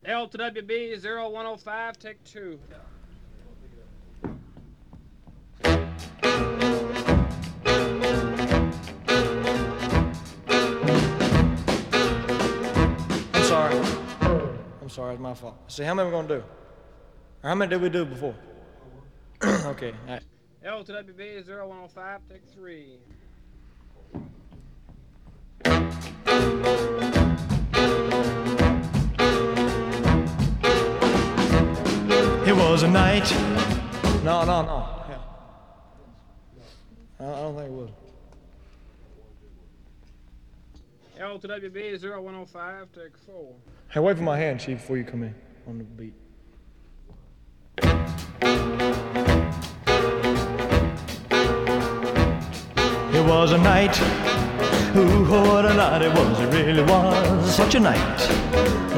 L to WB 0105, take 2. I'm sorry, it's my fault. See, how many are we going to do? Or how many did we do before? Okay, all right. L to WB 0105, take 3. It was a night. No. Yeah. I don't think it was. L to WB 0105, take 4. Hey, wait for my hand, Chief, before you come in on the beat. It was a night. Ooh, what a night it was. It really was such a night.